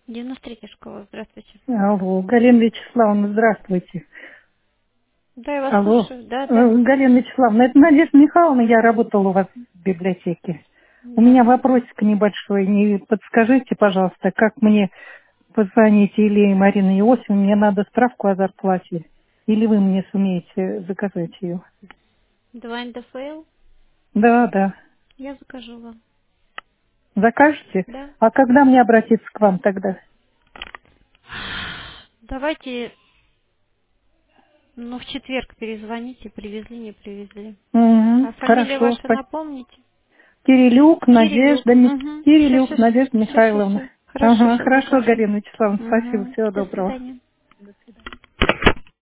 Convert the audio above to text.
93 школа, здравствуйте. Алло, Галина Вячеславовна, здравствуйте. Да, я вас Алло, слушаю. Да, да. Галина Вячеславовна, это Надежда Михайловна, я работала у вас в библиотеке. У Да. меня вопросик небольшой, не подскажите, пожалуйста, как мне позвонить или Марина Иосифовна, мне надо справку о зарплате, или вы мне сумеете заказать ее? Два НДФЛ. Да, да. Я закажу вам. Закажете? Да. А когда мне обратиться к вам тогда? Давайте, в четверг перезвоните, привезли, не привезли. А фамилия Хорошо, ваша напомните? Кирилюк, Кирилюк. Угу. Все, Кирилюк все, Надежда все, все, Михайловна. все. Хорошо, Ага, все, хорошо, закажу. Галина Вячеславовна, спасибо, Угу. всего До доброго. свидания.